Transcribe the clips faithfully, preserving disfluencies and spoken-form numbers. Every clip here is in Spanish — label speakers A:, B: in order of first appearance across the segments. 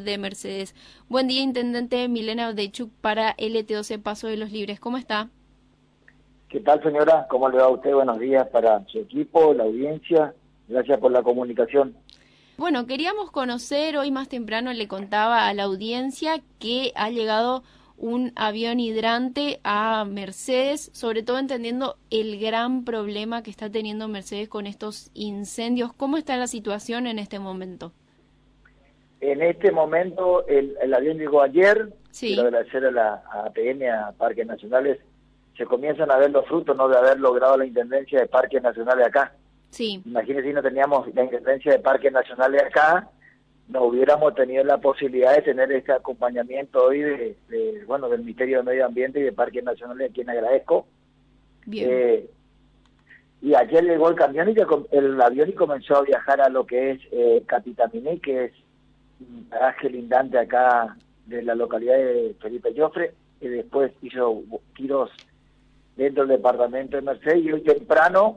A: de Mercedes. Buen día, Intendente Milena Avdechuk para L T doce Paso de los Libres. ¿Cómo está?
B: ¿Qué tal, señora? ¿Cómo le va a usted? Buenos días para su equipo, la audiencia. Gracias por la comunicación.
A: Bueno, queríamos conocer, hoy más temprano le contaba a la audiencia que ha llegado un avión hidrante a Mercedes, sobre todo entendiendo el gran problema que está teniendo Mercedes con estos incendios. ¿Cómo está la situación en este momento?
B: En este momento, el, el avión llegó ayer.
A: Sí.
B: Quiero agradecer a la a A P N, a Parques Nacionales. Se comienzan a ver los frutos, ¿no?, de haber logrado la Intendencia de Parques Nacionales acá.
A: Sí.
B: Imagínense si no teníamos la Intendencia de Parques Nacionales acá, no hubiéramos tenido la posibilidad de tener este acompañamiento hoy de, de bueno, del Ministerio de Medio Ambiente y de Parques Nacionales, a quien agradezco.
A: Bien.
B: Eh, y ayer llegó el camión y el avión y comenzó a viajar a lo que es eh, Capitaminí, que es un paraje lindante acá de la localidad de Felipe Jofre, y después hizo tiros dentro del departamento de Mercedes, y hoy temprano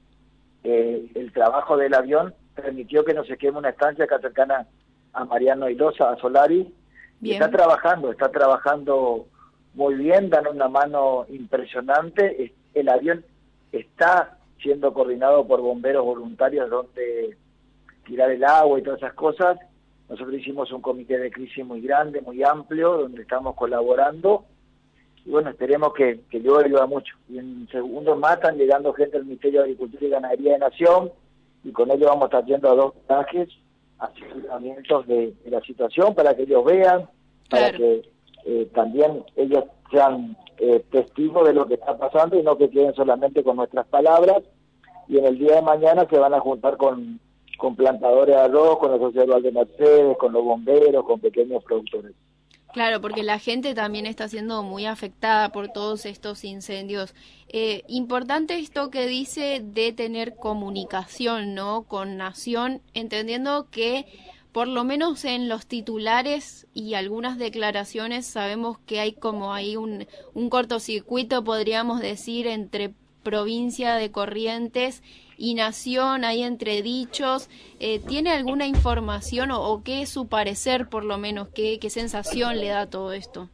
B: eh, el trabajo del avión permitió que no se queme una estancia acá cercana a Mariano Ilosa, a Solari. Y está trabajando, está trabajando muy bien, dan una mano impresionante. El avión está siendo coordinado por bomberos voluntarios donde tirar el agua y todas esas cosas. Nosotros hicimos un comité de crisis muy grande, muy amplio, donde estamos colaborando. Y bueno, esperemos que, que yo ayuda mucho. Y en segundos más están llegando gente del Ministerio de Agricultura y Ganadería de Nación, y con ellos vamos a estar yendo a dos viajes, asesoramientos de, de la situación para que ellos vean, para
A: Claro.
B: que eh, también ellos sean eh, testigos de lo que está pasando y no que queden solamente con nuestras palabras. Y en el día de mañana se van a juntar con, con plantadores de arroz, con la Sociedad Rural de Mercedes, con los bomberos, con pequeños productores.
A: Claro, porque la gente también está siendo muy afectada por todos estos incendios. Eh, importante esto que dice de tener comunicación, ¿no?, con Nación, entendiendo que por lo menos en los titulares y algunas declaraciones sabemos que hay como ahí un, un cortocircuito, podríamos decir, entre provincia de Corrientes y Nación, hay entredichos. Eh, ¿Tiene alguna información o, o qué es su parecer, por lo menos, qué, qué sensación le da todo esto?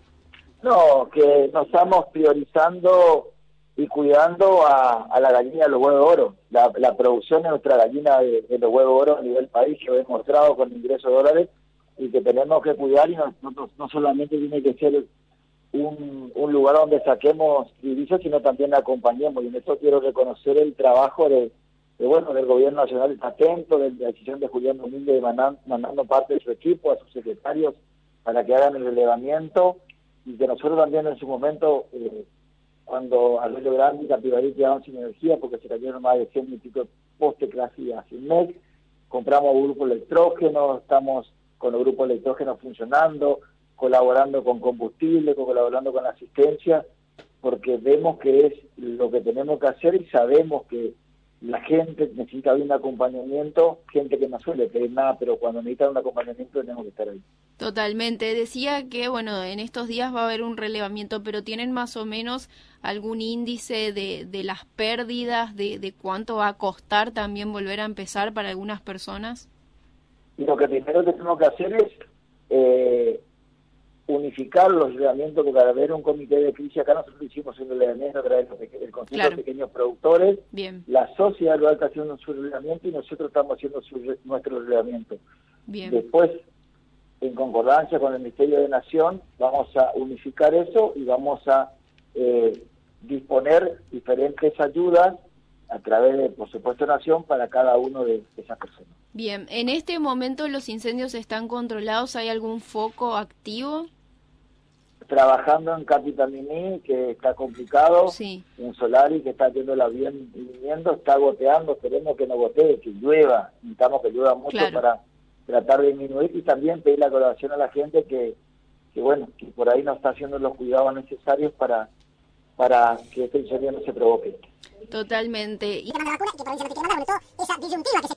B: No, que nos estamos priorizando y cuidando a, a la gallina de los huevos de oro. La, la producción de nuestra gallina de, de los huevos de oro a nivel país que he demostrado con ingresos de dólares, y que tenemos que cuidar, y no, no, no solamente tiene que ser un, un lugar donde saquemos divisas, sino también la acompañemos. Y en eso quiero reconocer el trabajo de, de bueno, del gobierno nacional, está atento, de la decisión de Julián Domínguez de mandando, mandando parte de su equipo, a sus secretarios, para que hagan el relevamiento, y que nosotros también en su momento, eh, cuando Arroyo Grande y Capivarí quedaron sin energía porque se cayeron más de cien y pico postes casi hace un mes, compramos grupo electrógeno, estamos con los grupos electrógenos funcionando, colaborando con combustible, colaborando con asistencia, porque vemos que es lo que tenemos que hacer y sabemos que la gente necesita un acompañamiento, gente que no suele pedir nada, pero cuando necesita un acompañamiento tenemos que estar ahí.
A: Totalmente. Decía que, bueno, en estos días va a haber un relevamiento, pero ¿tienen más o menos algún índice de, de las pérdidas, de, de cuánto va a costar también volver a empezar para algunas personas?
B: Y lo que primero que tenemos que hacer es eh, unificar los relevamientos, porque al haber un comité de crisis, acá nosotros hicimos un relevamiento a través del Consejo
A: Claro.
B: de Pequeños Productores.
A: Bien.
B: La sociedad rural está haciendo su relevamiento y nosotros estamos haciendo su, nuestro relevamiento.
A: Bien.
B: Después, en concordancia con el Ministerio de Nación, vamos a unificar eso y vamos a eh, disponer diferentes ayudas a través de, por supuesto, Nación, para cada uno de esas personas.
A: Bien, en este momento los incendios están controlados, ¿hay algún foco activo?
B: Trabajando en Capitaminí, que está complicado,
A: Sí.
B: en Solari, que está haciéndola bien y viniendo, está goteando, esperemos que no gotee, que llueva, necesitamos que llueva mucho. Claro. Para tratar de disminuir, y también pedir la colaboración a la gente que, que bueno, que por ahí no está haciendo los cuidados necesarios para, para que este incendio no se provoque.
A: Totalmente. Y...